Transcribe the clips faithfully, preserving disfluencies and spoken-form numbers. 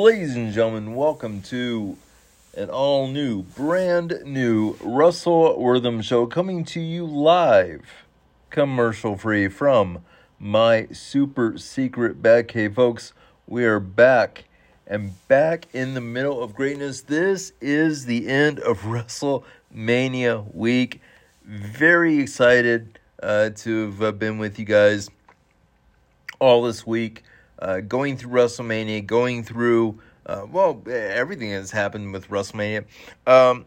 Ladies and gentlemen, welcome to an all-new, brand-new Russell Wortham Show coming to you live, commercial-free from my super secret Batcave. Folks, we are back and back in the middle of greatness. This is the end of WrestleMania week. Very excited uh, to have been with you guys all this week. Uh, going through WrestleMania, going through, uh, well, everything that's happened with WrestleMania. Um,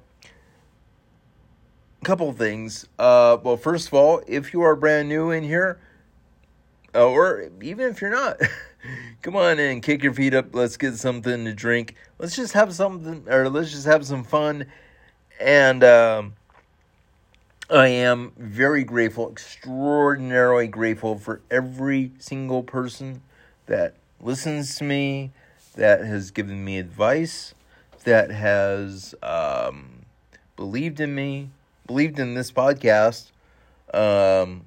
a couple of things. Uh, well, first of all, if you are brand new in here, uh, or even if you're not, come on in, kick your feet up, let's get something to drink. Let's just have something, or let's just have some fun. And um, I am very grateful, extraordinarily grateful for every single person that listens to me, that has given me advice, that has um, believed in me, believed in this podcast. Um,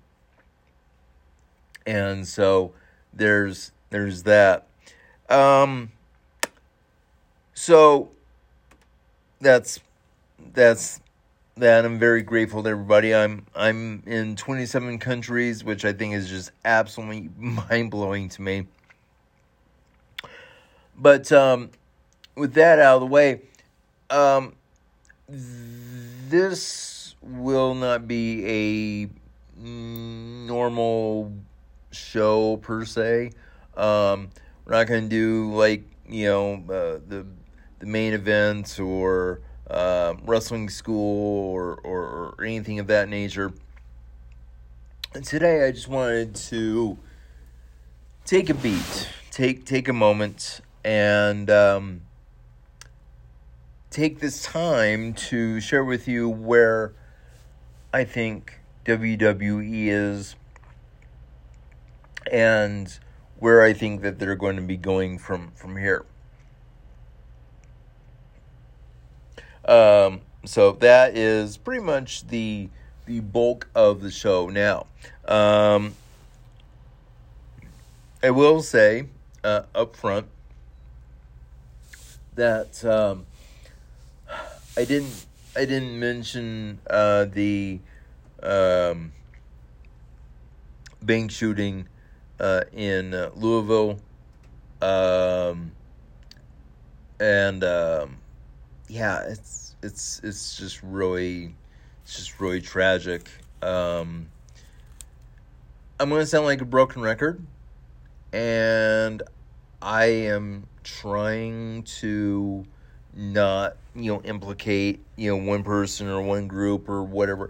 and so there's there's that. Um, so that's that's that. I'm very grateful to everybody. I'm I'm in twenty-seven countries, which I think is just absolutely mind-blowing to me. But um, with that out of the way, um, this will not be a normal show per se. Um, we're not going to do like, you know, uh, the the main events or uh, wrestling school or, or, or anything of that nature. And today I just wanted to take a beat, take take a moment, and um, take this time to share with you where I think W W E is and where I think that they're going to be going from, from here. Um, so that is pretty much the the bulk of the show. Now, um, I will say uh, up front that um, I didn't I didn't mention uh, the um, bank shooting uh, in uh, Louisville, um, and um, yeah, it's it's it's just really it's just really tragic. Um, I'm gonna sound like a broken record, and I am trying to not, you know, implicate, you know, one person or one group or whatever.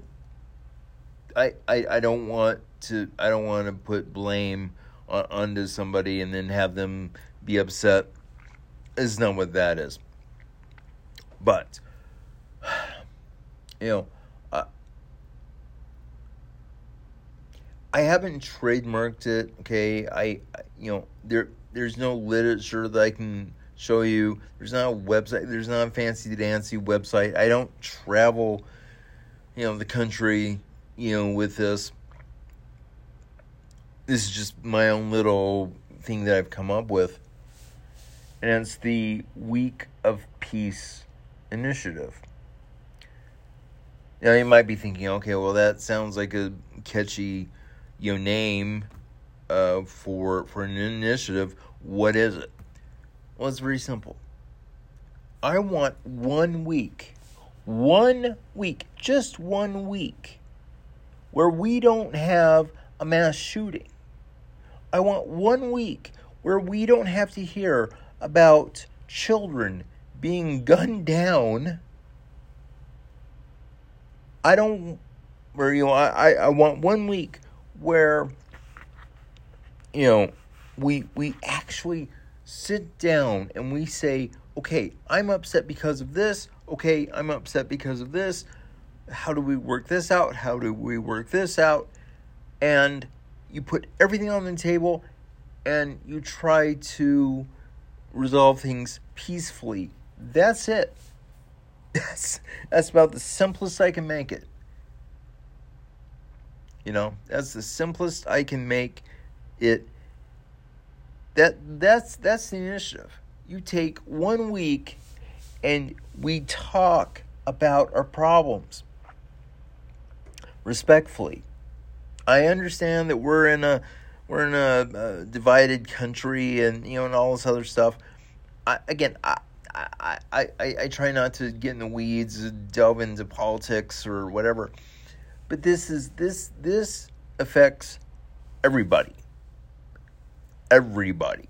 I, I, I don't want to I don't want to put blame on, onto somebody and then have them be upset. It's not what that is. But, you know, uh, I haven't trademarked it. Okay, I, I you know there there's no literature that I can show you. There's not a website. There's not a fancy dancy website. I don't travel, you know, the country, you know, with this. This is just my own little thing that I've come up with. And it's the Week of Peace initiative. Now, you might be thinking, okay, well, that sounds like a catchy, you know, name uh, for, for an initiative. What is it? Well, it's very simple. I want one week, one week, just one week, where we don't have a mass shooting. I want one week where we don't have to hear about children being gunned down. I don't, where, you know, I, I want one week where, you know, we we actually sit down and we say, okay, I'm upset because of this. Okay, I'm upset because of this. How do we work this out? How do we work this out? And you put everything on the table and you try to resolve things peacefully. That's it. That's that's about the simplest I can make it. You know, that's the simplest I can make it. That that's that's the initiative. you take one week and we talk about our problems respectfully. I understand that we're in a we're in a, a divided country, and you know, and all this other stuff. I, again, I, I I I try not to get in the weeds, delve into politics or whatever. But this is this this affects everybody. Everybody.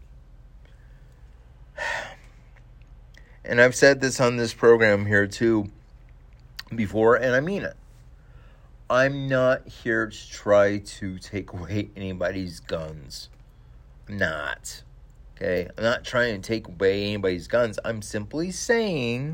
And I've said this on this program here too before, and I mean it. I'm not here to try to take away anybody's guns. I'm not. Okay? I'm not trying to take away anybody's guns. I'm simply saying,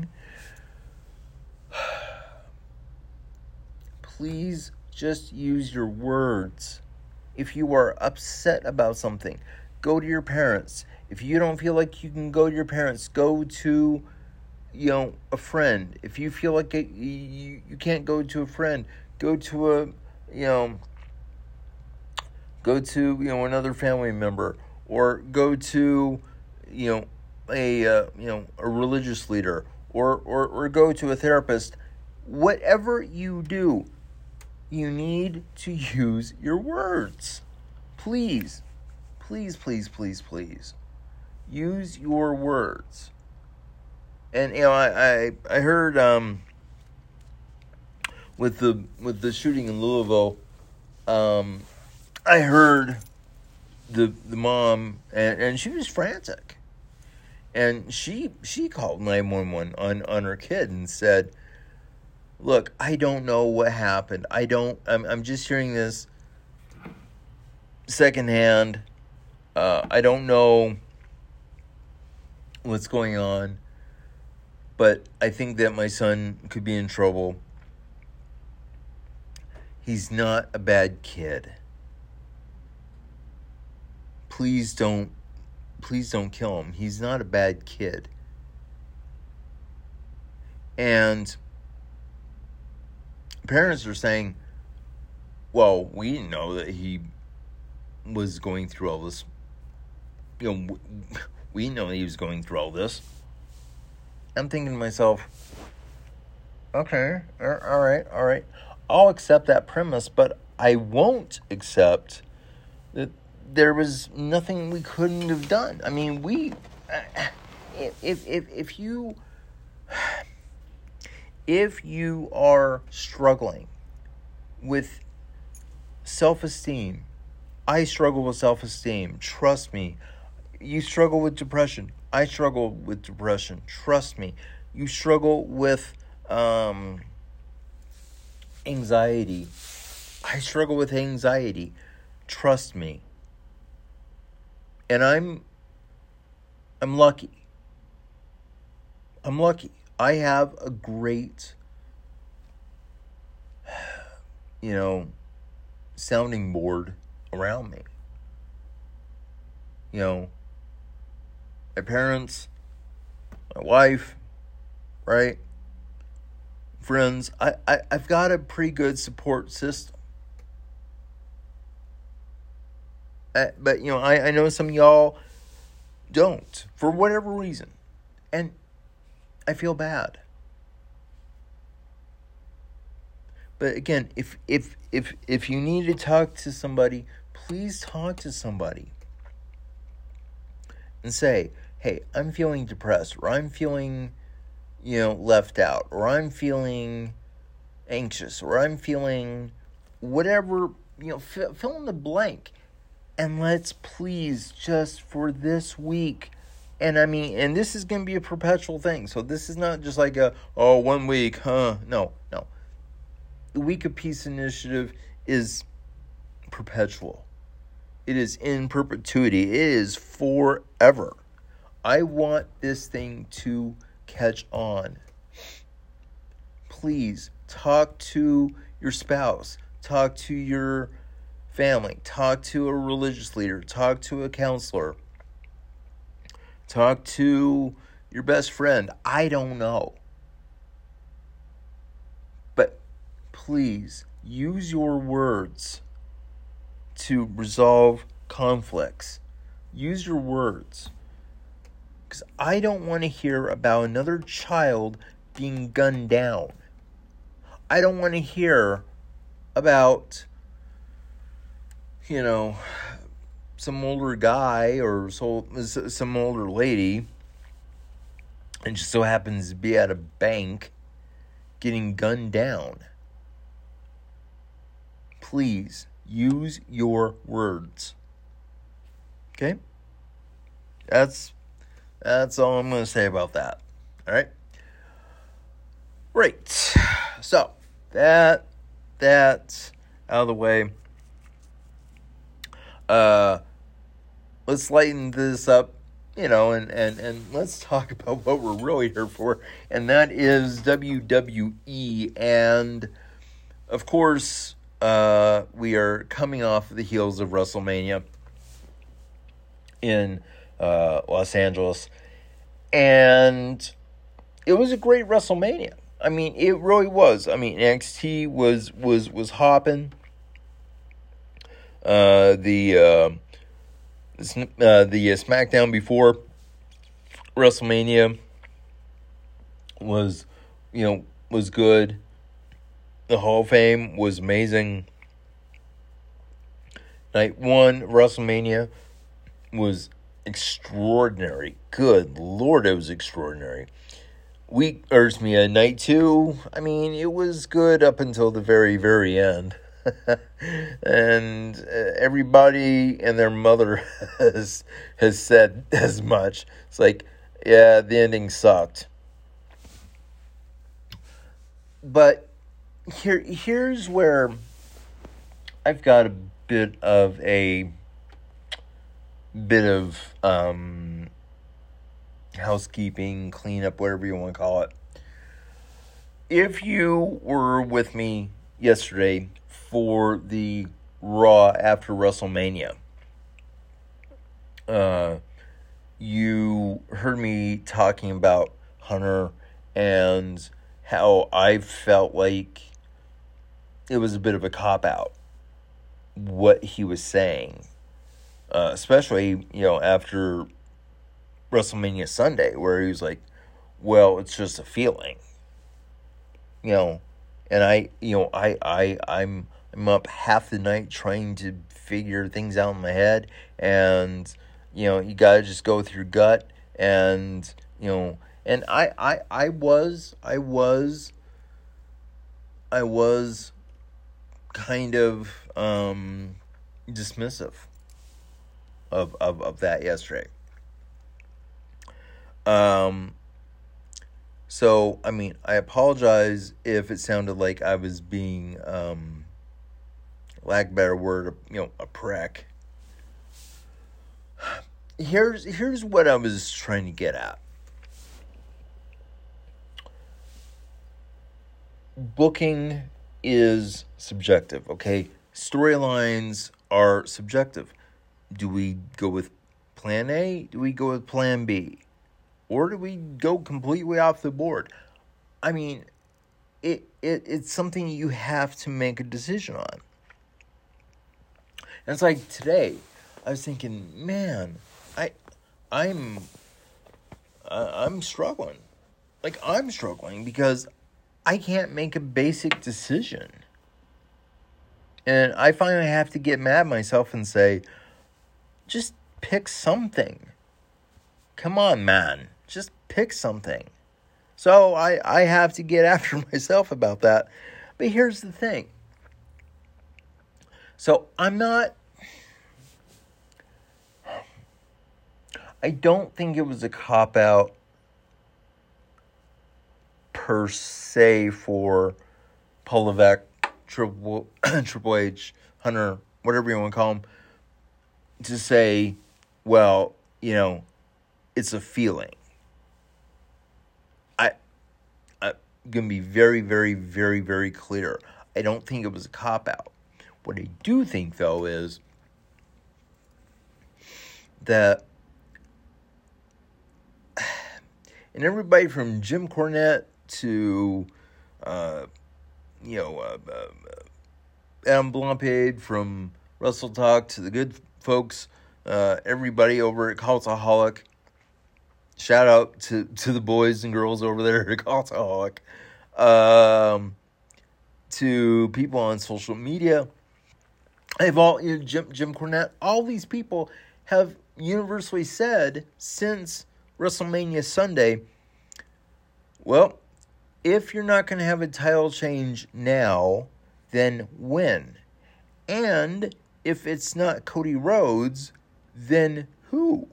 please just use your words. If you are upset about something, go to your parents. If you don't feel like you can go to your parents, go to, you know, a friend. If you feel like it, you, you can't go to a friend, go to a, you know, go to, you know, another family member, or go to, you know, a, uh, you know, a religious leader, or, or, or go to a therapist. Whatever you do, you need to use your words. Please, please, please, please, please. Use your words. And, you know, I, I, I heard, um, with the, with the shooting in Louisville, um, I heard the, the mom, and, and she was frantic. And she, she called nine one one on, on her kid and said, look, I don't know what happened. I don't, I'm, I'm just hearing this secondhand. Uh, I don't know what's going on, but I think that my son could be in trouble. He's not a bad kid. Please don't, please don't kill him. He's not a bad kid. And parents are saying, well, we didn't know that he was going through all this. You know, we didn't know that he was going through all this. I'm thinking to myself, okay, all right, all right. I'll accept that premise, but I won't accept that there was nothing we couldn't have done. I mean, we, if if if you, if you are struggling with self-esteem, I struggle with self-esteem. Trust me. You struggle with depression. I struggle with depression. Trust me. You struggle with um, anxiety. I struggle with anxiety. Trust me. And I'm I'm lucky. I'm lucky. I have a great, you know, sounding board around me. You know, my parents, my wife, right? Friends. I, I, I've got a pretty good support system. Uh, but, you know, I, I know some of y'all don't, for whatever reason. And I feel bad. But again, if if if if you need to talk to somebody, please talk to somebody. And say, hey, I'm feeling depressed, or I'm feeling, you know, left out, or I'm feeling anxious, or I'm feeling whatever, you know, fill, fill in the blank. And let's please, just for this week, and I mean, and this is going to be a perpetual thing. So this is not just like a, oh, one week, huh? No, no. The Week of Peace Initiative is perpetual. It is in perpetuity. It is forever. I want this thing to catch on. Please talk to your spouse. Talk to your family. Talk to a religious leader. Talk to a counselor. Talk to your best friend. I don't know. But please use your words to resolve conflicts. Use your words. Because I don't want to hear about another child being gunned down. I don't want to hear about, you know, some older guy or so, some older lady, and just so happens to be at a bank getting gunned down. Please use your words. Okay? That's that's all I'm going to say about that. All right? Right. So, that that's out of the way. Uh let's lighten this up, you know, and, and, and let's talk about what we're really here for, and that is W W E. And of course, uh, we are coming off the heels of WrestleMania in uh, Los Angeles, and it was a great WrestleMania. I mean, it really was. I mean, N X T was was was hopping. Uh, the uh, uh, the uh, SmackDown before WrestleMania was, you know, was good. The Hall of Fame was amazing. Night one, WrestleMania, was extraordinary. Good Lord, it was extraordinary. Week, or excuse me, uh, night two, I mean, it was good up until the very, very end. And uh, everybody and their mother has, has said as much. It's like, yeah, the ending sucked. But here, here's where I've got a bit of a bit of um, housekeeping, cleanup, whatever you want to call it. If you were with me yesterday for the Raw after WrestleMania, uh, you heard me talking about Hunter and how I felt like it was a bit of a cop-out, what he was saying. Uh, especially, you know, after WrestleMania Sunday, where he was like, well, it's just a feeling. You know, and I, you know, I, I, I'm, I'm up half the night trying to figure things out in my head, and, you know, you gotta just go with your gut, and, you know, and I, I, I was, I was, I was kind of, um, dismissive of, of, of that yesterday. Um, so, I mean, I apologize if it sounded like I was being, um, lack of a better word, you know, a prick. Here's, here's what I was trying to get at. Booking is subjective, okay? Storylines are subjective. Do we go with plan A? Do we go with plan B? Or do we go completely off the board? I mean, it, it it's something you have to make a decision on. And it's like today, I was thinking, man, I, I'm, uh, I'm struggling. Like, I'm struggling because I can't make a basic decision. And I finally have to get mad at myself and say, just pick something. Come on, man. Just pick something. So I, I have to get after myself about that. But here's the thing. So I'm not... I don't think it was a cop-out per se for Paul Levesque, Triple, Triple H, Hunter, whatever you want to call him, to say, well, you know, it's a feeling. I, I'm going to be very, very, very, very clear. I don't think it was a cop-out. What I do think, though, is that, and everybody from Jim Cornette to, uh, you know, uh, uh, Adam Blompied from Wrestle Talk to the good folks, uh, everybody over at Cultaholic, shout out to, to the boys and girls over there at Cultaholic. Um, to people on social media. They've all, you know, Jim, Jim Cornette, all these people have universally said since WrestleMania Sunday, well, if you're not going to have a title change now, then when? And if it's not Cody Rhodes, then who?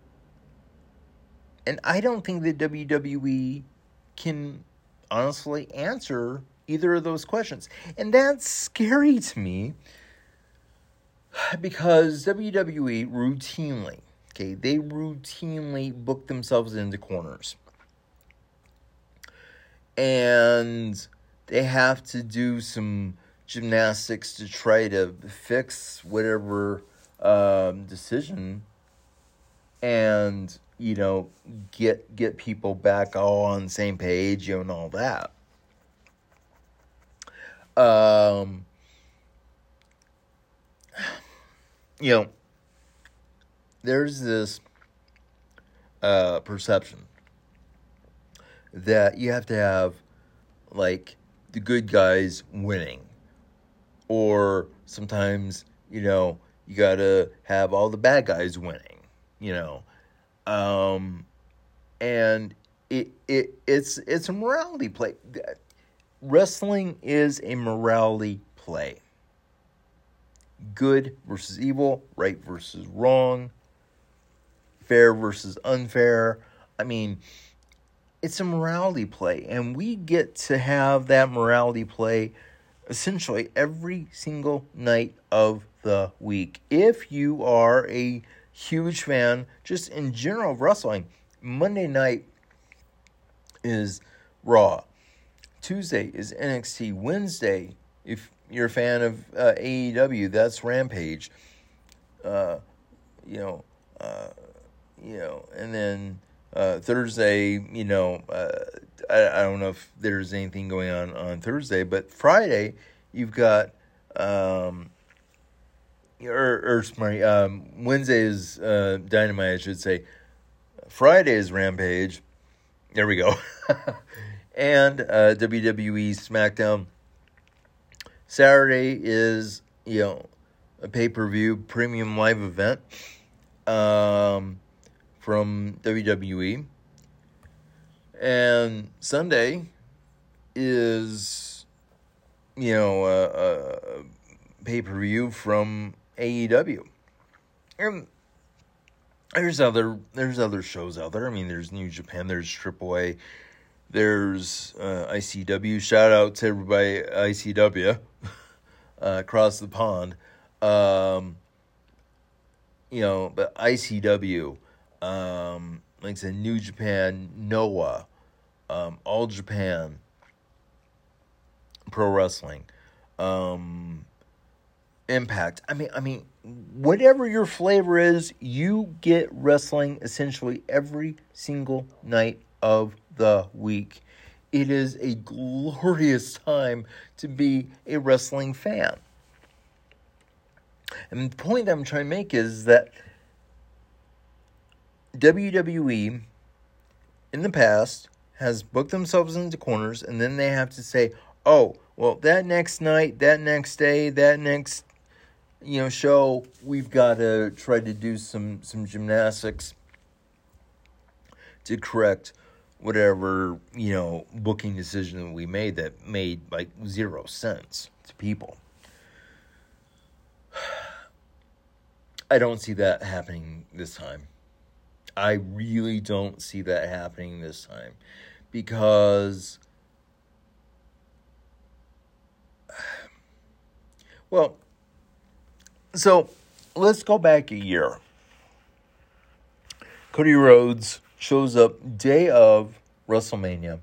And I don't think the W W E can honestly answer either of those questions. And that's scary to me because W W E routinely, okay, they routinely book themselves into corners. And they have to do some gymnastics to try to fix whatever um, decision and, you know, get get people back all on the same page, you know, and all that. Um, you know, there's this uh, perception that you have to have, like, the good guys winning. Or sometimes, you know, you gotta have all the bad guys winning, you know. Um, and it it it's it's a morality play. Wrestling is a morality play. Good versus evil, right versus wrong, fair versus unfair. I mean, it's a morality play, and we get to have that morality play essentially every single night of the week. If you are a huge fan, just in general of wrestling, Monday night is Raw. Tuesday is N X T. Wednesday, if you're a fan of uh, A E W, that's Rampage. Uh, you know, uh, you know, and then uh, Thursday, you know, uh, I, I don't know if there's anything going on on Thursday, but Friday you've got, um, or, or sorry, um, Wednesday is uh, Dynamite, I should say. Friday is Rampage. There we go. And uh, W W E SmackDown. Saturday is, you know, a pay-per-view premium live event um, from W W E. And Sunday is, you know, a, a pay-per-view from A E W. And there's other there's other shows out there. I mean, there's New Japan, there's Triple A, there's uh, I C W. Shout out to everybody at I C W uh, across the pond. Um, you know, but I C W, um, like I said, New Japan, Noah, um, All Japan, Pro Wrestling, um, Impact. I mean, I mean, whatever your flavor is, you get wrestling essentially every single night of the week. It is a glorious time to be a wrestling fan. And the point I'm trying to make is that W W E in the past has booked themselves into corners, and then they have to say, oh, well, that next night, that next day, that next, you know, show, we've got to try to do some, some gymnastics to correct whatever, you know, booking decision that we made that made, like, zero sense to people. I don't see that happening this time. I really don't see that happening this time. Because, well, so let's go back a year. Cody Rhodes shows up day of WrestleMania.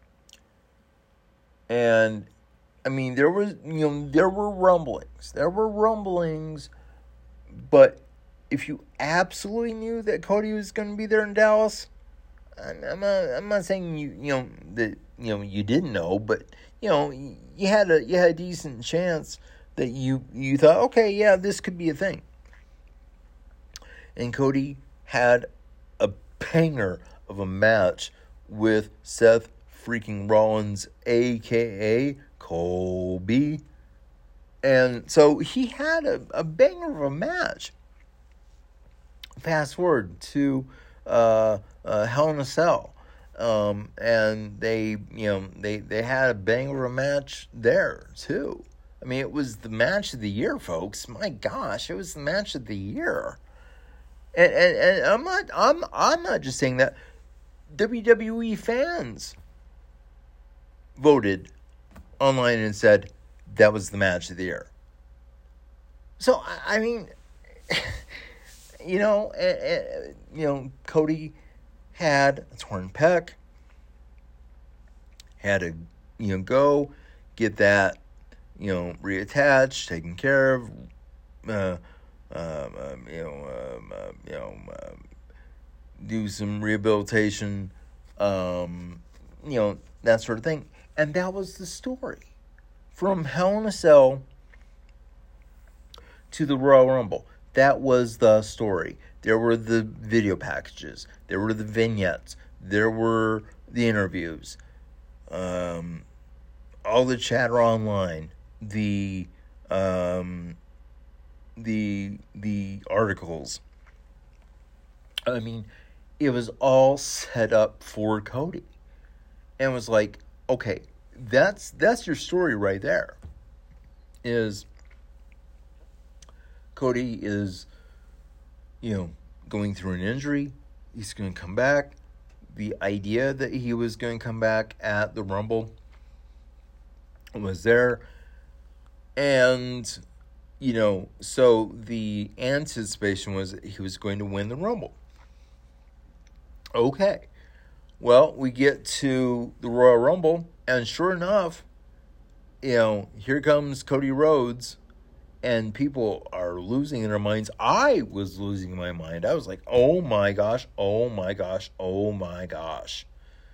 And, I mean, there was, you know, there were rumblings. There were rumblings. But if you absolutely knew that Cody was going to be there in Dallas, I'm not, I'm not saying you, you know, that, you know, you didn't know, but, you know, you had a, you had a decent chance that you, you thought, okay, yeah, this could be a thing. And Cody had a banger of a match with Seth freaking Rollins, a k a. Kobe. And so he had a, a banger of a match. Fast forward to uh, uh, Hell in a Cell. Um, and they, you know, they, they had a banger of a match there, too. I mean, it was the match of the year, folks. My gosh, it was the match of the year. And, and, and I'm not I'm I'm not just saying that. W W E fans voted online and said that was the match of the year. So I mean, you know, uh, uh, you know, Cody had a torn pec, had to, you know, go get that, you know, reattached, taken care of, uh, um, um, you know, um, uh, you know, um, do some rehabilitation, um, you know, that sort of thing. And that was the story. From Hell in a Cell to the Royal Rumble. That was the story. There were the video packages. There were the vignettes. There were the interviews. Um, all the chatter online. The, um, the, the articles. I mean, it was all set up for Cody. And it was like, okay, that's that's your story right there. Is Cody is, you know, going through an injury. He's going to come back. The idea that he was going to come back at the Rumble was there. And, you know, so the anticipation was that he was going to win the Rumble. Okay. Well, we get to the Royal Rumble, and sure enough, you know, here comes Cody Rhodes, and people are losing their minds. I was losing my mind. I was like, oh my gosh, oh my gosh, oh my gosh.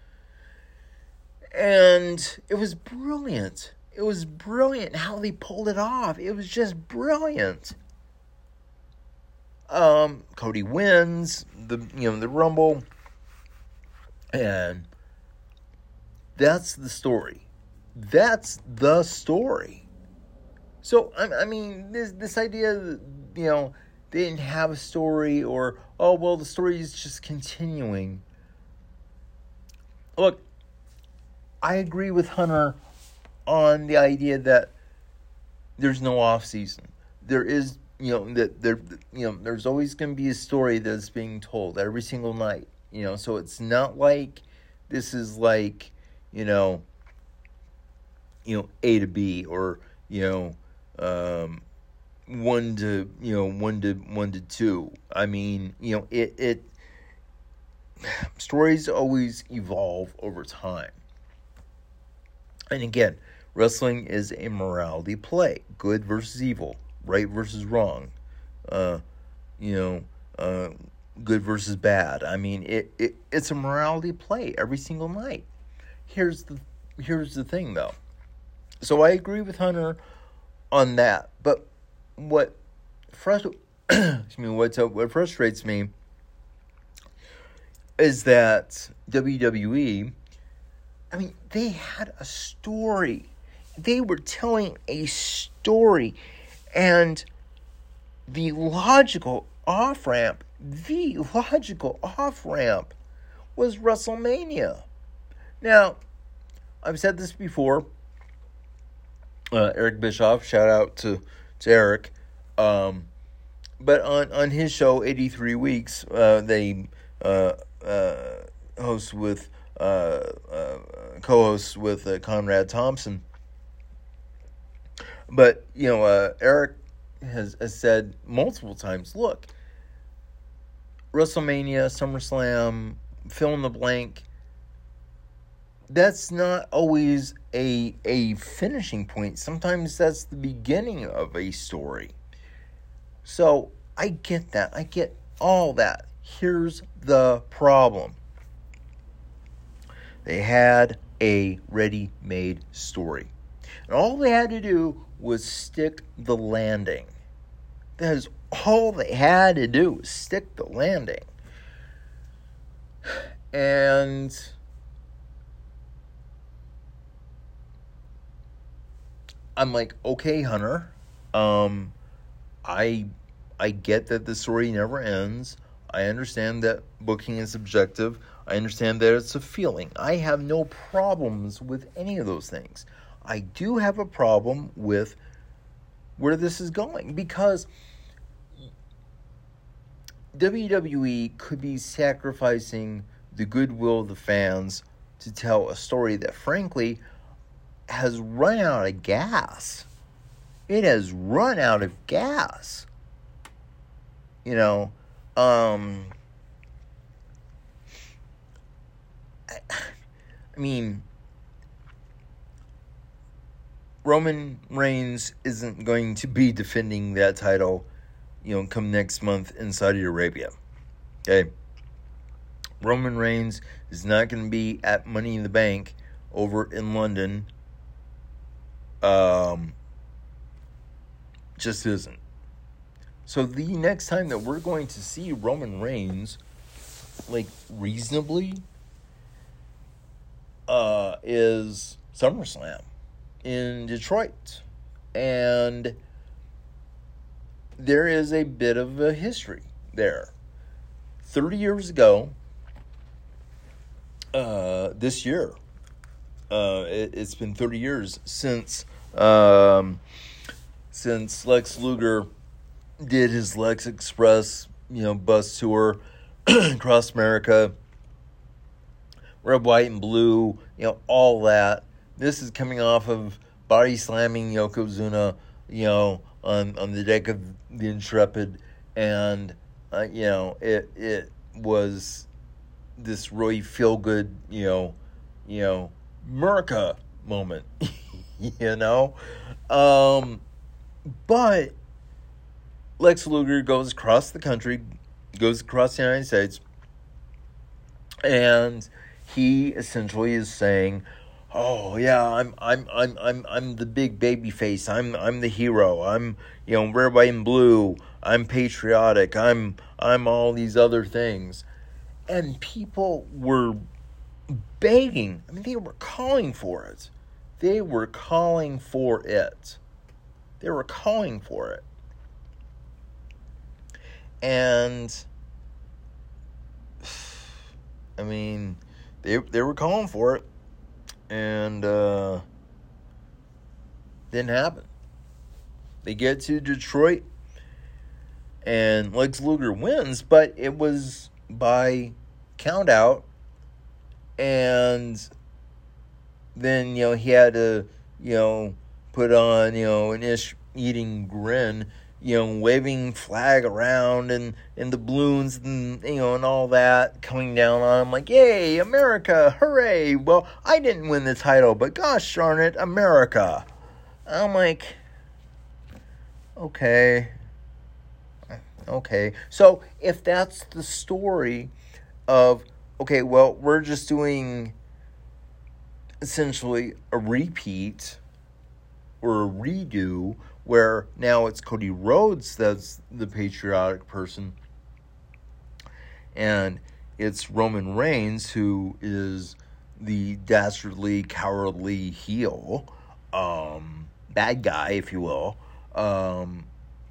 And it was brilliant. It was brilliant how they pulled it off. It was just brilliant. Um, Cody wins the, you know, the Rumble. And that's the story. That's the story. So, I, I mean, this this idea that, you know, they didn't have a story or, oh, well, the story is just continuing. Look, I agree with Hunter on the idea that there's no off season. There is, you know, that there, you know, there's always going to be a story that's being told every single night. You know, so it's not like this is like, you know, you know, A to B or, you know, um, one to, you know, one to one to two. I mean, you know, it, it, stories always evolve over time. And again, wrestling is a morality play. Good versus evil. Right versus wrong. Uh, you know, uh, good versus bad. I mean, it, it it's a morality play every single night. Here's the here's the thing, though. So I agree with Hunter on that. But what frust- excuse me, what what frustrates me is that W W E, I mean, they had a story. They were telling a story, and the logical off-ramp The logical off-ramp was WrestleMania. Now, I've said this before. Uh, Eric Bischoff, shout out to, to Eric. Um, but on, on his show, eighty-three Weeks, uh, they uh, uh, host with, uh, uh, co-hosts with uh, Conrad Thompson. But, you know, uh, Eric has, has said multiple times, look, WrestleMania, SummerSlam, fill in the blank, that's not always a a finishing point. Sometimes that's the beginning of a story. So I get that. I get all that. Here's the problem. They had a ready-made story. And all they had to do was stick the landing. That is all they had to do was stick the landing. And I'm like, okay, Hunter, um, I I get that the story never ends. I understand that booking is subjective. I understand that it's a feeling. I have no problems with any of those things. I do have a problem with where this is going, because W W E could be sacrificing the goodwill of the fans to tell a story that, frankly, has run out of gas. It has run out of gas. You know, um, I, I mean, Roman Reigns isn't going to be defending that title, you know, come next month in Saudi Arabia. Okay. Roman Reigns is not going to be at Money in the Bank over in London. Um, just isn't. So the next time that we're going to see Roman Reigns, like, reasonably, uh, is SummerSlam in Detroit. And there is a bit of a history there. thirty years ago, uh, this year, uh, it, it's been thirty years since, um, since Lex Luger did his Lex Express, you know, bus tour across America, red, white, and blue, you know, all that. This is coming off of body slamming Yokozuna, you know, on, on the deck of the Intrepid, and, uh, you know, it it was this really feel-good, you know, you know, America moment, you know? Um, but Lex Luger goes across the country, goes across the United States, and he essentially is saying, "Oh yeah, I'm I'm I'm I'm I'm the big baby face. I'm I'm the hero. I'm, you know, red, white, and blue. I'm patriotic. I'm I'm all these other things." And people were begging. I mean, they were calling for it. They were calling for it. They were calling for it. And I mean, they they were calling for it, and uh, didn't happen. They get to Detroit, and Lex Luger wins, but it was by count out, and then, you know, he had to, you know, put on, you know, an ish-eating grin, you know, waving flag around, and, and the balloons, and, you know, and all that coming down on him, like, yay, America, hooray, well, I didn't win the title, but gosh darn it, America. I'm like, okay, okay, so if that's the story of, okay, well, we're just doing essentially a repeat or a redo, where now it's Cody Rhodes that's the patriotic person, and it's Roman Reigns who is the dastardly, cowardly heel, um, bad guy, if you will, um,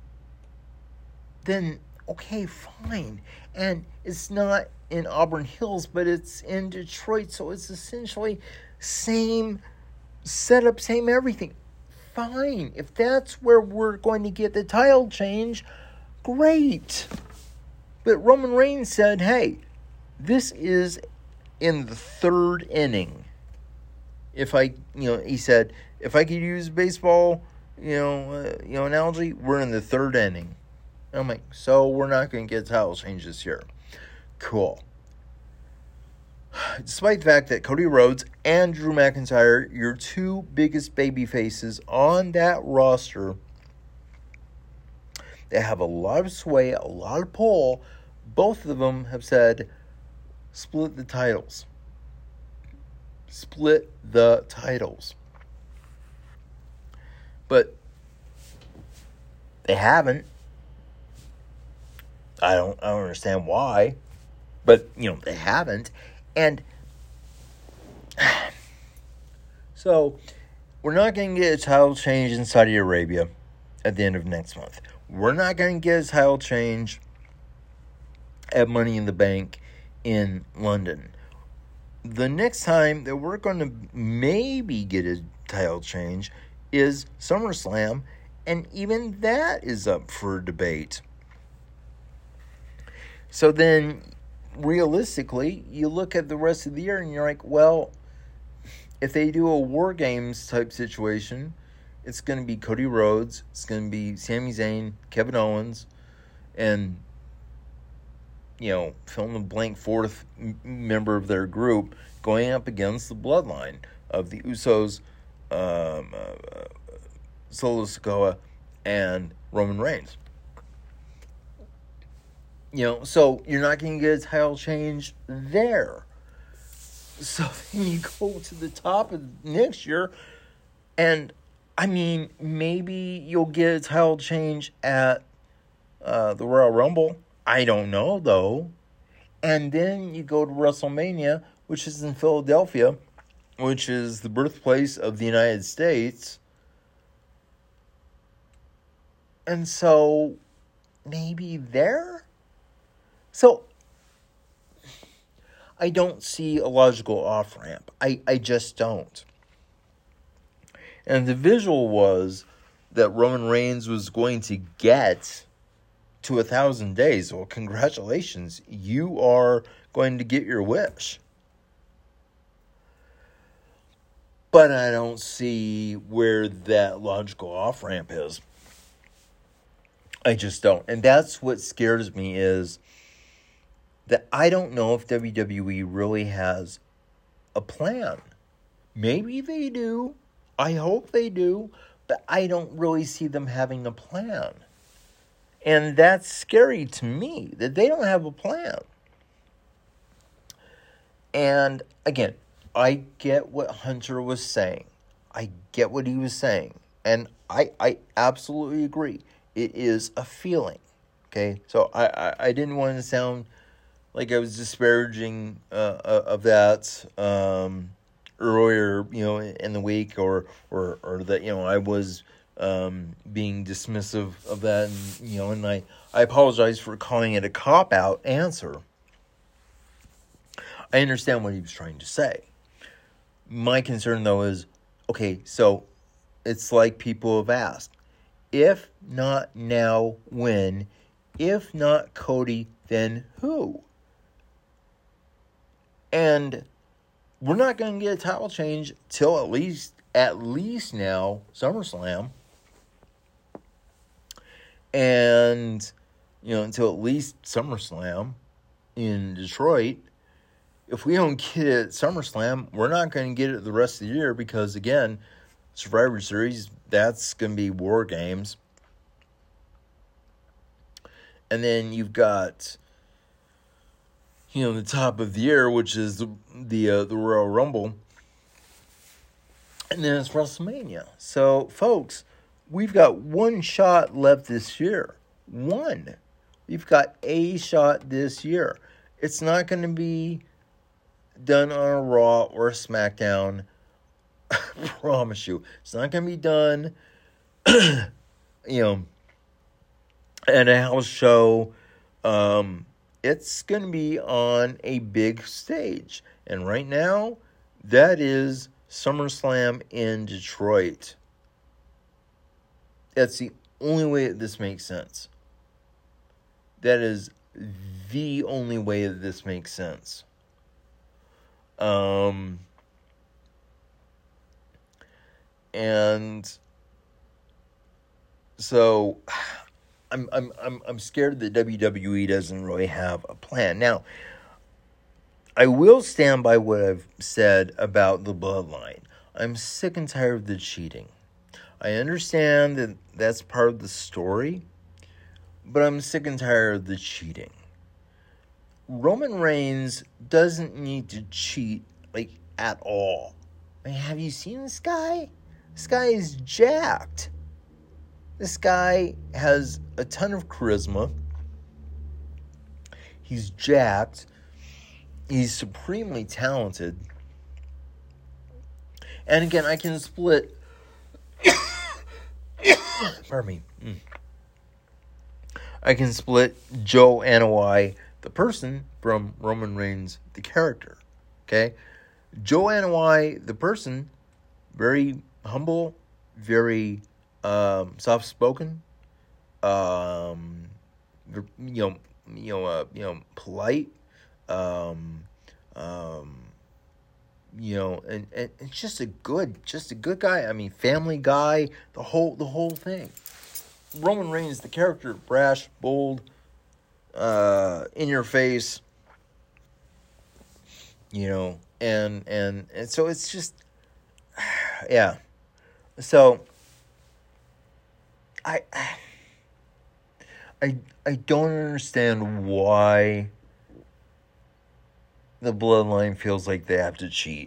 then, okay, fine. And it's not in Auburn Hills, but it's in Detroit, so it's essentially same setup, same everything. Fine. If that's where we're going to get the title change, great. But Roman Reigns said, hey, this is in the third inning. If I, you know, he said, if I could use baseball, you know, uh, you know, analogy, we're in the third inning. And I'm like, so we're not going to get title change this year. Cool. Despite the fact that Cody Rhodes and Drew McIntyre, your two biggest baby faces on that roster, they have a lot of sway, a lot of pull, both of them have said, split the titles. Split the titles. But they haven't. I don't I don't understand why. But, you know, they haven't. And so we're not going to get a title change in Saudi Arabia at the end of next month. We're not going to get a title change at Money in the Bank in London. The next time that we're going to maybe get a title change is SummerSlam, and even that is up for debate. So then, realistically, you look at the rest of the year and you're like, well, if they do a War Games type situation, it's going to be Cody Rhodes, it's going to be Sami Zayn, Kevin Owens, and, you know, fill in the blank fourth m- member of their group going up against the bloodline of the Usos, um, uh, Solo Sikoa, and Roman Reigns. You know, so you're not going to get a title change there. So then you go to the top of next year, and, I mean, maybe you'll get a title change at uh, the Royal Rumble. I don't know, though. And then you go to WrestleMania, which is in Philadelphia, which is the birthplace of the United States. And so, maybe there? So, I don't see a logical off-ramp. I, I just don't. And the visual was that Roman Reigns was going to get to a thousand days. Well, congratulations. You are going to get your wish. But I don't see where that logical off-ramp is. I just don't. And that's what scares me, is that I don't know if W W E really has a plan. Maybe they do. I hope they do. But I don't really see them having a plan. And that's scary to me, that they don't have a plan. And again, I get what Hunter was saying. I get what he was saying. And I, I absolutely agree. It is a feeling. Okay? So I, I, I didn't want to sound like I was disparaging uh, of that um, earlier, you know, in the week, or or or that, you know, I was um, being dismissive of that, and, you know, and I, I apologize for calling it a cop-out answer. I understand what he was trying to say. My concern, though, is, okay, so it's like people have asked, if not now, when? If not Cody, then who? And we're not going to get a title change till at least, at least now, SummerSlam. And, you know, until at least SummerSlam in Detroit. If we don't get it at SummerSlam, we're not going to get it the rest of the year, because, again, Survivor Series, that's going to be War Games. And then you've got, you know, the top of the year, which is the the, uh, the Royal Rumble. And then it's WrestleMania. So, folks, we've got one shot left this year. One. We've got a shot this year. It's not going to be done on a Raw or a SmackDown. I promise you. It's not going to be done, you know, at a house show. Um, it's going to be on a big stage. And right now, that is SummerSlam in Detroit. That's the only way that this makes sense. That is the only way that this makes sense. Um, and so I'm I'm I'm I'm scared that W W E doesn't really have a plan. Now, I will stand by what I've said about the bloodline. I'm sick and tired of the cheating. I understand that that's part of the story, but I'm sick and tired of the cheating. Roman Reigns doesn't need to cheat, like, at all. I mean, have you seen this guy? This guy is jacked. This guy has a ton of charisma. He's jacked. he's supremely talented. And again, I can split. Pardon me. Mm. I can split Joe Anoa'i, the person, from Roman Reigns, the character. Okay? Joe Anoa'i, the person, very humble, very um, soft-spoken, um, you know, you know, uh, you know, polite, um, um, you know, and, and it's just a good, just a good guy. I mean, family guy, the whole, the whole thing. Roman Reigns, the character, brash, bold, uh, in your face, you know, and, and, and so it's just, yeah. So, I, I, I don't understand why the bloodline feels like they have to cheat.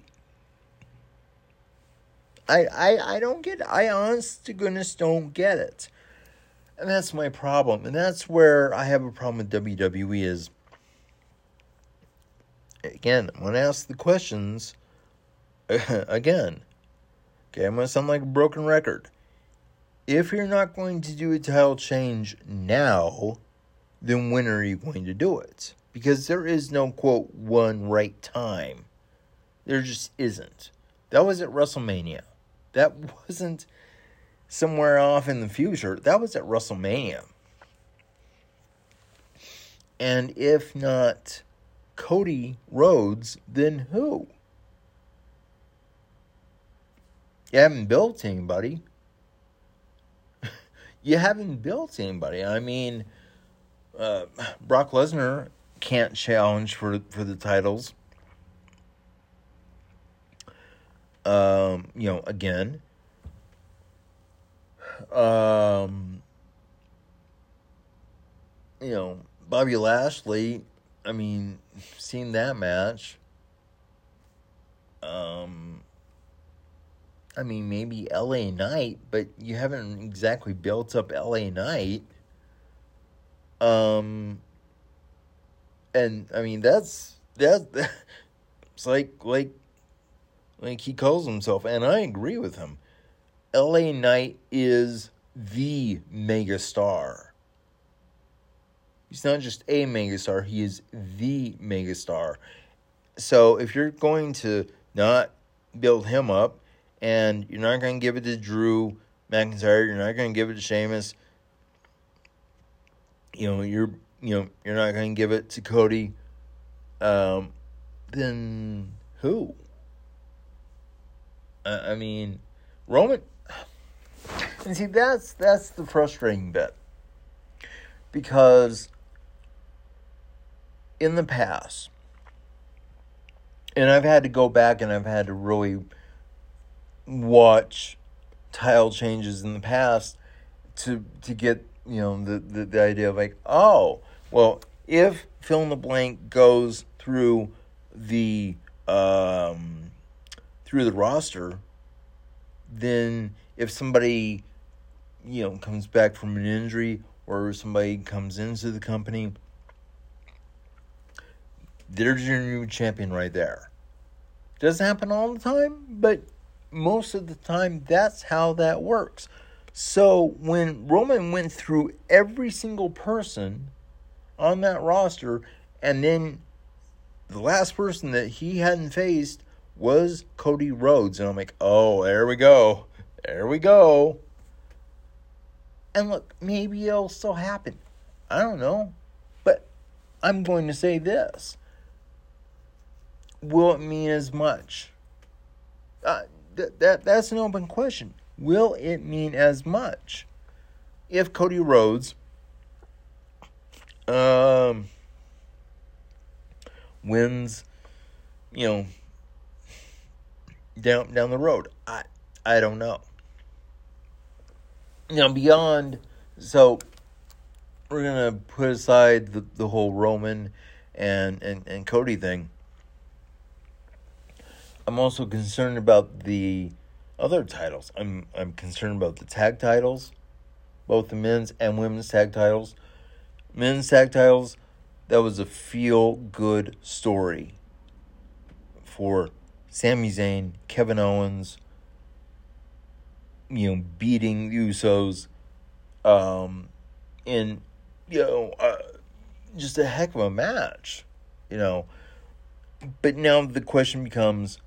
I, I, I don't get it. I honest to goodness don't get it. And that's my problem. And that's where I have a problem with W W E is, again, I'm going to ask the questions again. Okay, I'm going to sound like a broken record. If you're not going to do a title change now, then when are you going to do it? Because there is no, quote, one right time. There just isn't. That was at WrestleMania. That wasn't somewhere off in the future. That was at WrestleMania. And if not Cody Rhodes, then who? You haven't built anybody. You haven't built anybody. I mean, uh, Brock Lesnar can't challenge for for the titles. Um, you know, again. Um, you know, Bobby Lashley, I mean, seen that match. Um, I mean, maybe L A Knight, but you haven't exactly built up L A Knight. Um, and I mean, that's, that, it's like, like, like he calls himself, and I agree with him. L A Knight is the megastar. He's not just a megastar, he is the megastar. So if you're going to not build him up, and you're not going to give it to Drew McIntyre, you're not going to give it to Sheamus, you know, you're you know, you're not going to give it to Cody, um, then who? I, I mean, Roman. And see, that's that's the frustrating bit. Because in the past, and I've had to go back and I've had to really watch title changes in the past to to get, you know, the, the, the idea of like, oh, well, if fill in the blank goes through the um, through the roster, then if somebody, you know, comes back from an injury or somebody comes into the company, there's your new champion right there. Doesn't happen all the time, but most of the time that's how that works. So when Roman went through every single person on that roster, and then the last person that he hadn't faced was Cody Rhodes, and I'm like, oh, there we go. There we go. And look, maybe it'll still happen. I don't know. But I'm going to say this. Will it mean as much? Uh, th- that That's an open question. Will it mean as much if Cody Rhodes um, wins, you know, down down the road? I I don't know. Now, beyond, so we're going to put aside the, the whole Roman and, and, and Cody thing. I'm also concerned about the other titles. I'm I'm concerned about the tag titles, both the men's and women's tag titles. Men's tag titles, that was a feel-good story. for Sami Zayn, Kevin Owens, you know, beating the Usos, um, in, you know, uh, just a heck of a match, you know. But now the question becomes,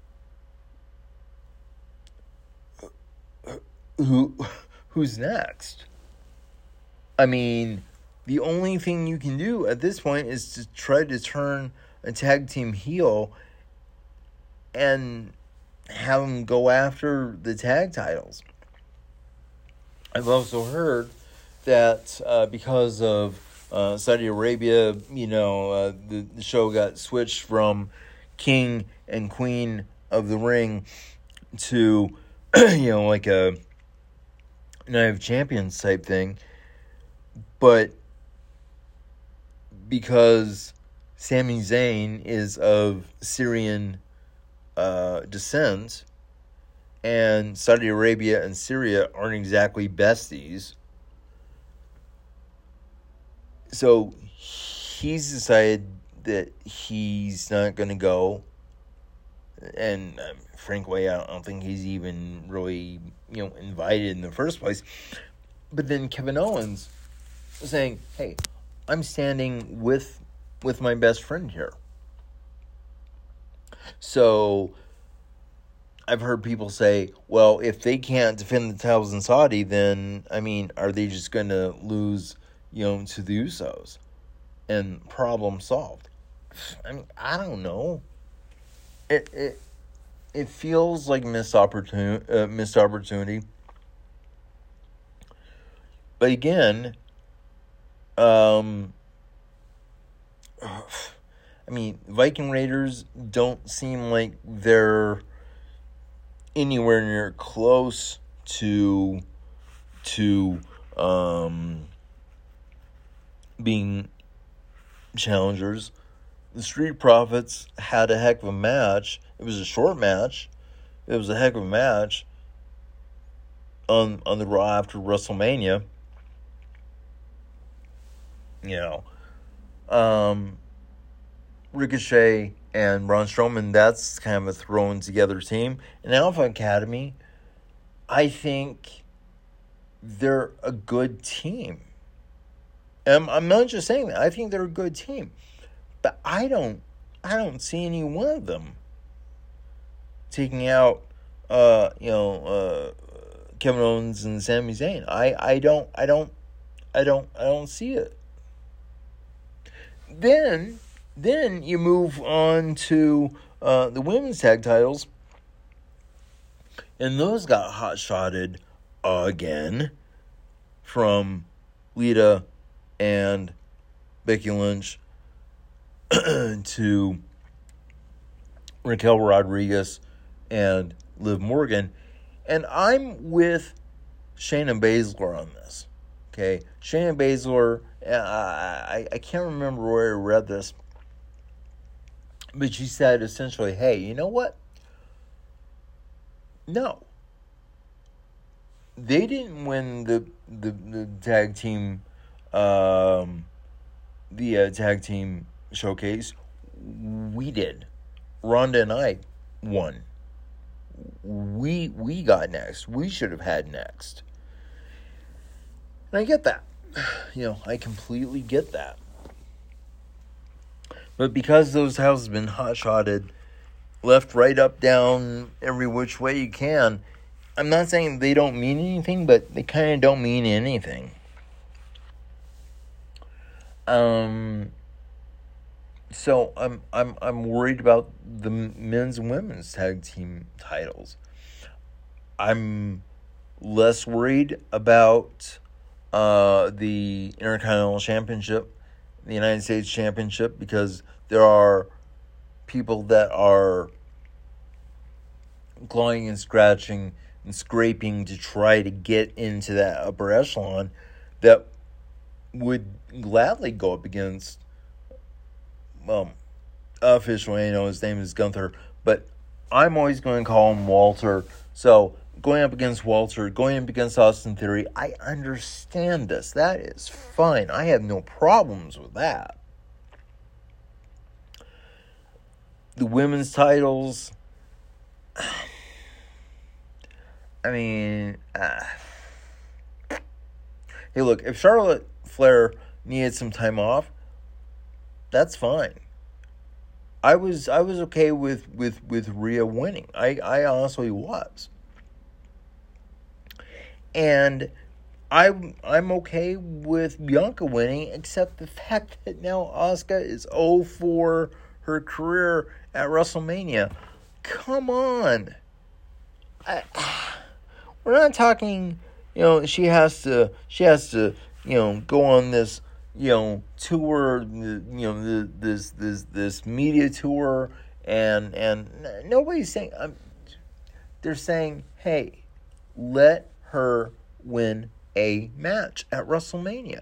who, who's next? I mean, the only thing you can do at this point is to try to turn a tag team heel and have them go after the tag titles. I've also heard that uh, because of uh, Saudi Arabia, you know, uh, the, the show got switched from King and Queen of the Ring to, you know, like a Night of Champions type thing. But because Sami Zayn is of Syrian uh, descent, and Saudi Arabia and Syria aren't exactly besties, so he's decided that he's not going to go. And um, frankly, I don't think he's even really, you know, invited in the first place. But then Kevin Owens saying, "Hey, I'm standing with with my best friend here." So I've heard people say, well, if they can't defend the titles in Saudi, then, I mean, are they just going to lose, you know, to the Usos? And problem solved. I mean, I don't know. It it it feels like missed opportunity, uh, missed opportunity. But again, um, I mean, Viking Raiders don't seem like they're anywhere near close to to um, being challengers. The Street Profits had a heck of a match. It was a short match. It was a heck of a match on on the Raw after WrestleMania. You know, um, Ricochet and Braun Strowman, that's kind of a thrown together team. And Alpha Academy, I think they're a good team. And I'm not just saying that. I think they're a good team. But I don't I don't see any one of them taking out uh, you know, uh, Kevin Owens and Sami Zayn. I, I don't I don't I don't I don't see it. Then then you move on to uh, the women's tag titles. And those got hot-shotted again from Lita and Becky Lynch to Raquel Rodriguez and Liv Morgan. And I'm with Shayna Baszler on this. Okay? Shayna Baszler, uh, I, I can't remember where I read this, but she said essentially, hey, you know what? No. They didn't win the the, the tag team um, the uh, tag team showcase. We did. Ronda and I won. We we got next. We should have had next. And I get that. You know, I completely get that. But because those titles have been hot-shotted left, right, up, down, every which way you can, I'm not saying they don't mean anything, but they kind of don't mean anything. Um, so I'm I'm I'm worried about the men's and women's tag team titles. I'm less worried about uh, the Intercontinental Championship, the United States Championship, because there are people that are clawing and scratching and scraping to try to get into that upper echelon that would gladly go up against, well, officially, I know his name is Gunther, but I'm always going to call him Walter. So going up against Walter, going up against Austin Theory, I understand this. That is fine. I have no problems with that. the women's titles. I mean, uh, hey, look, if Charlotte Flair needed some time off, that's fine. I was I was okay with, with, with Rhea winning. I, I honestly was. And I, I'm okay with Bianca winning, except the fact that now Asuka is oh for her career at WrestleMania. Come on. I, we're not talking, you know, she has to, she has to, you know, go on this, you know, tour, you know, this, this, this media tour, and, and nobody's saying, um, they're saying, hey, let her win a match at WrestleMania.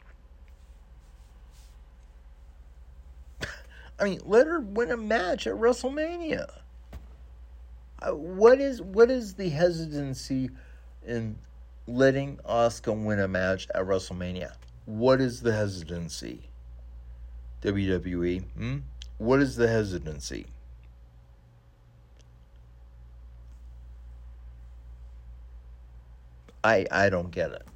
I mean, let her win a match at WrestleMania. Uh, what is what is the hesitancy in letting Asuka win a match at WrestleMania? What is the hesitancy? W W E, hmm? What is the hesitancy? I I don't get it.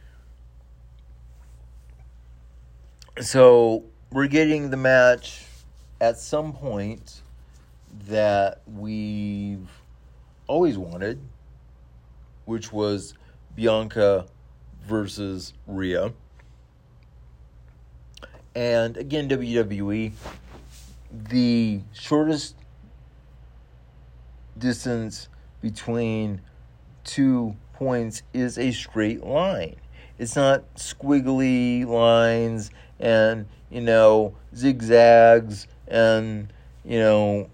So we're getting the match at some point that we've always wanted, which was Bianca versus Rhea. And again, W W E, the shortest distance between two points is a straight line. It's not squiggly lines and, you know, zigzags and, you know,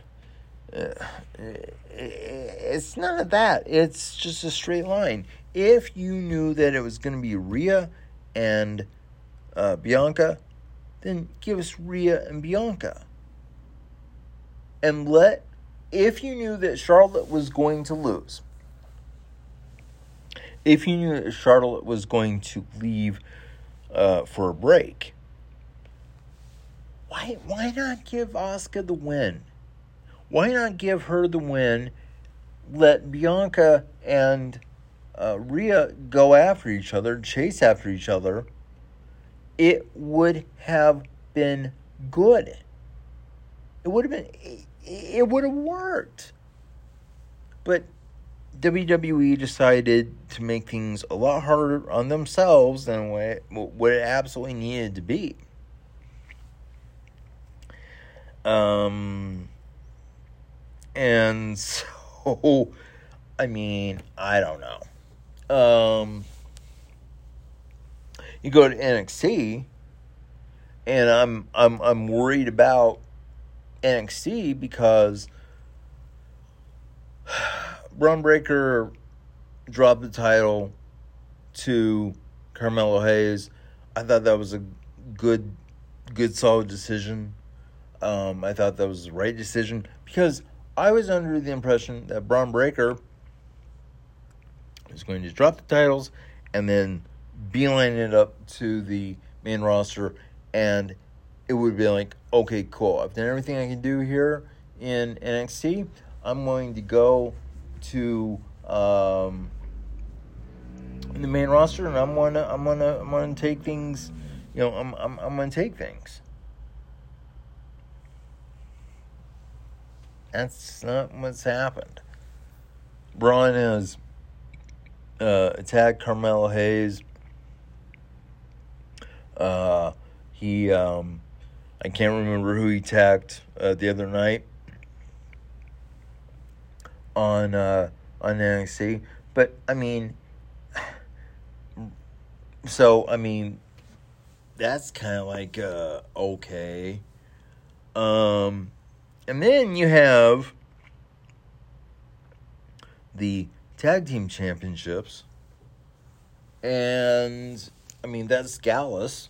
it's none of that. It's just a straight line. If you knew that it was going to be Rhea and uh, Bianca, then give us Rhea and Bianca. And let, if you knew that Charlotte was going to lose, if you knew that Charlotte was going to leave uh, for a break, why why not give Asuka the win? Why not give her the win? Let Bianca and uh, Rhea go after each other, chase after each other. It would have been good. It would have been. It, it would have worked. But W W E decided to make things a lot harder on themselves than what it, what it absolutely needed to be. Um, and so, I mean, I don't know. Um, you go to N X T, and I'm I'm I'm worried about N X T because Braun Breaker dropped the title to Carmelo Hayes. I thought that was a good, good solid decision. Um, I thought that was the right decision because I was under the impression that Braun Breaker was going to drop the titles and then beeline it up to the main roster, and it would be like, okay, cool. I've done everything I can do here in N X T. I'm going to go to um, the main roster, and I'm gonna, I'm gonna, I'm gonna take things. You know, I'm, I'm, I'm gonna take things. That's not what's happened. Braun has uh, attacked Carmelo Hayes. Uh, he, um, I can't remember who he attacked uh, the other night on uh, on N X T, but I mean, so I mean, that's kind of like uh, okay. Um, and then you have the tag team championships, and I mean that's Gallus,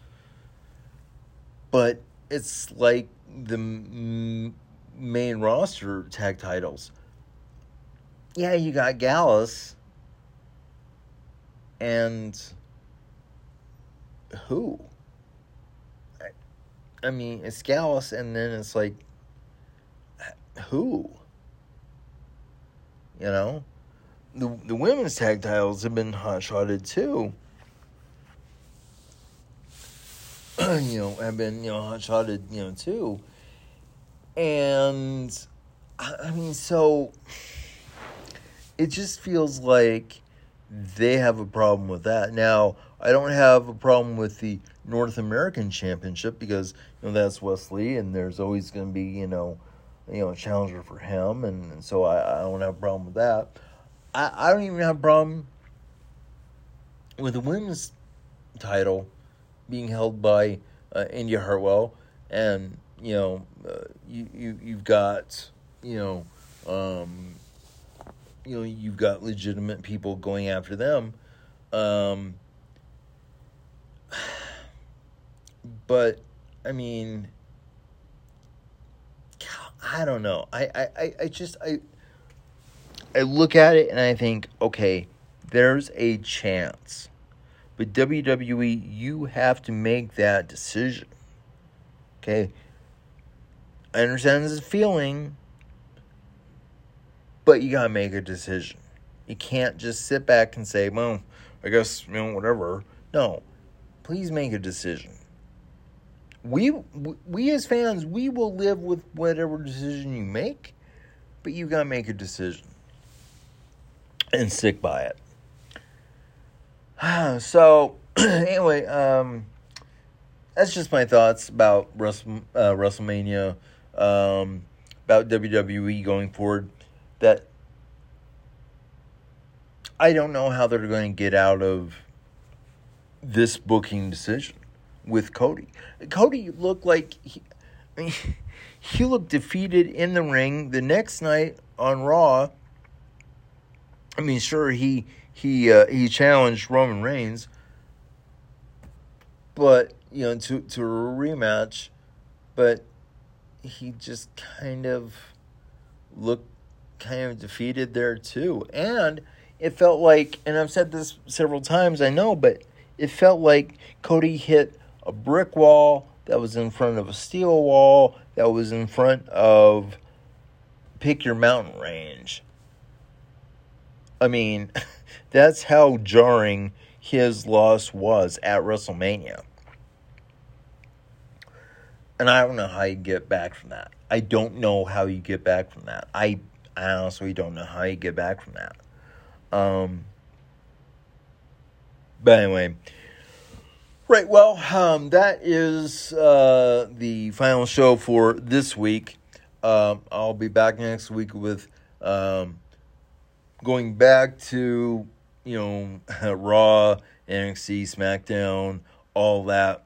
but it's like the m- main roster tag titles. Yeah, you got Gallus, and who? I, I mean, it's Gallus, and then it's like who? You know? The, the women's tag titles have been hot-shotted, too. you know, have been, you know, hot-shotted, you know, too. And, I mean, so, it just feels like they have a problem with that. Now, I don't have a problem with the North American Championship because, you know, that's Wesley, and there's always going to be, you know, you know, a challenger for him, and, and so I, I don't have a problem with that. I, I don't even have a problem with the women's title being held by uh, India Hartwell, and, you know, uh, you, you, you've got, you know, um, you know, you've got legitimate people going after them. Um, but, I mean, I don't know. I, I, I just, I, I look at it and I think, okay, there's a chance. But W W E, you have to make that decision. Okay? I understand this feeling, but you gotta make a decision. You can't just sit back and say, well, I guess, you know, whatever. No. Please make a decision. We, we as fans, we will live with whatever decision you make, but you gotta make a decision. And stick by it. So, anyway, um, that's just my thoughts about Wrestle, uh, WrestleMania, um, about W W E going forward. That I don't know how they're going to get out of this booking decision with Cody. Cody looked like he, I mean, he looked defeated in the ring. The next night on Raw, I mean, sure, he he uh, he challenged Roman Reigns, but you know, to to a rematch, but he just kind of looked kind of defeated there too, and it felt like, and I've said this several times, I know, but it felt like Cody hit a brick wall that was in front of a steel wall that was in front of pick your mountain range. I mean, that's how jarring his loss was at WrestleMania. And I don't know how you get back from that. I don't know how you get back from that. I, I honestly don't know how you get back from that. Um, but anyway. Right, well, um, that is uh, the final show for this week. Um, I'll be back next week with... Um, Going back to, you know, Raw, N X T, SmackDown, all that.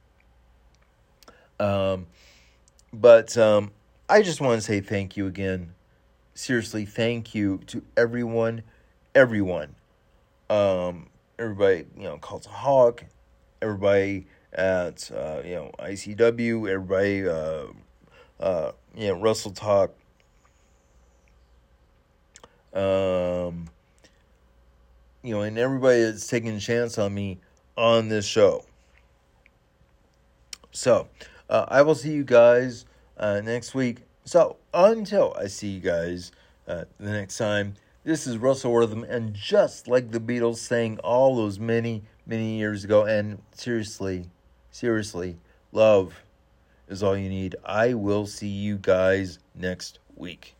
Um, but um, I just want to say thank you again. Seriously, thank you to everyone, everyone. Um, everybody, you know, Cultaholic, everybody at, uh, you know, I C W, everybody, uh, uh, you know, Wrestle Talk. Um, you know, and everybody is taking a chance on me on this show. So, uh, I will see you guys uh, next week. So, until I see you guys uh, the next time, this is Russell Wortham, and just like the Beatles sang all those many, many years ago, and seriously, seriously, love is all you need. I will see you guys next week.